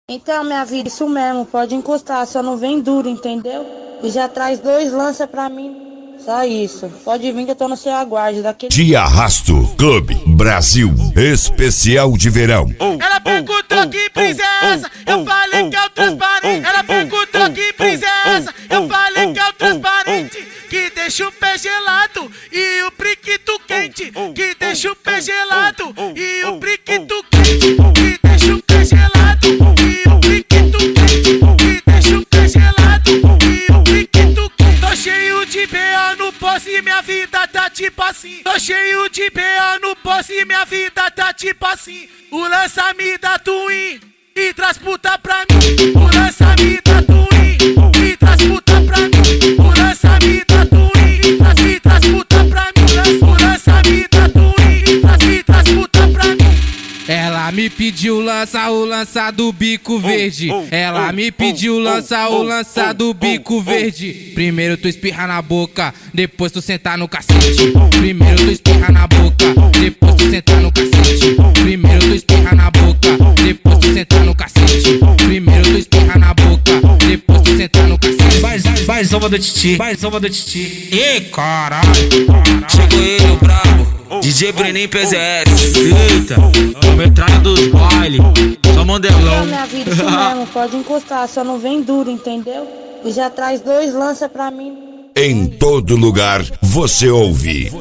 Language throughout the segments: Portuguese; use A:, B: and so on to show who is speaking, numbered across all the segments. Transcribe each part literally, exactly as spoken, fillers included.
A: Então, minha vida, isso mesmo, pode encostar, só não vem duro, entendeu? E já traz dois lança pra mim. Só isso. Pode vir que eu tô no seu aguardo. Daquele...
B: De Arrasto Clube Brasil Especial de Verão.
C: Ela perguntou que princesa, eu falei que é o transparente. Ela perguntou que princesa, eu falei que é o transparente. Que deixa o pé gelado e o priquito quente. Que deixa o pé gelado e o priquito quente. Que deixa o pé gelado e o priquito quente. Que deixa o pé gelado e o priquito quente. Tô cheio de B O no posse e minha vida tá tipo assim. Tô cheio de B O no posse e minha vida tá tipo assim. O lança me dá twin e traz puta pra mim. O lança me dá twin e traz puta pra mim. O lança me dá twin e traz, e traz puta pra mim. O lança me dá twin e traz, e traz puta pra mim.
D: Ela me pediu lança o lança do bico verde. Ela me pediu lança o lança do bico verde. Primeiro tu espirra na boca, depois tu sentar no cacete. Primeiro tu espirra na boca, depois tu sentar no cacete. Primeiro tu espirra na boca, depois tu sentar no cacete. Primeiro tu espirra na boca, depois tu sentar no cacete.
E: Vai, vai, vai, zoma do titi, vai, zoma do titi. Ih, caralho, chegou ele, o brabo. D J Breninho P Z S.
F: Eita, a metralha dos bailes, só mandelão.
A: Então, minha vida, isso mesmo, pode encostar, só não vem duro, entendeu? E já traz dois lança pra mim.
B: Em todo lugar você ouve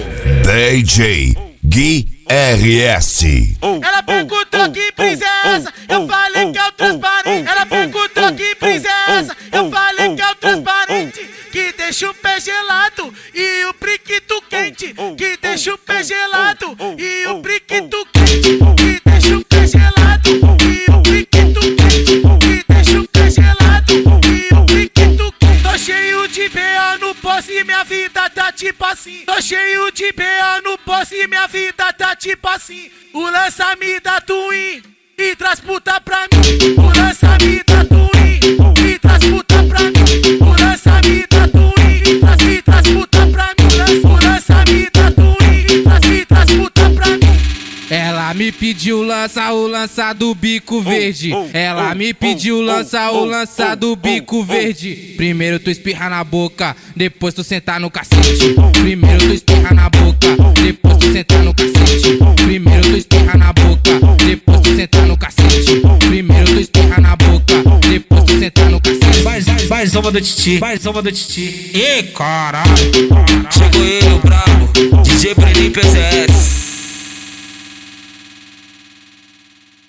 B: D J Gui R S.
C: Ela perguntou que princesa, eu falei que é o transparente. Ela perguntou que princesa, eu falei que é o transparente. Que deixa o pé gelado e o priquito quente. Que deixa o pé gelado e o priquito quente. Que deixa o pé gelado e o priquito quente. Que deixa o pé gelado e o priquito quente. Tô cheio de B O no posse e minha vida tá tipo assim. Tô cheio de B O no posse e minha vida tá tipo assim. O lança me dá twin e traz puta pra mim. O lança me dá twin e traz puta pra mim. O lança me dá twin e traz, e traz puta pra mim. O lança me dá twin e traz, e traz puta pra mim.
D: Ela me pediu lança o lança do bico verde. Ela me pediu lança o lança do bico verde. Primeiro tu espirra na boca, depois tu sentar no cacete. Primeiro tu espirra na boca, depois tu sentar no cacete. Primeiro tu espirra na boca, depois tu sentar no cacete. Primeiro tu espirra na boca, depois tu sentar no cacete.
E: Vai, vai, vai, zoma do titi, vai, zoma do titi. Ih, caralho, chegou ele, o brabo. D J Breninho P Z S.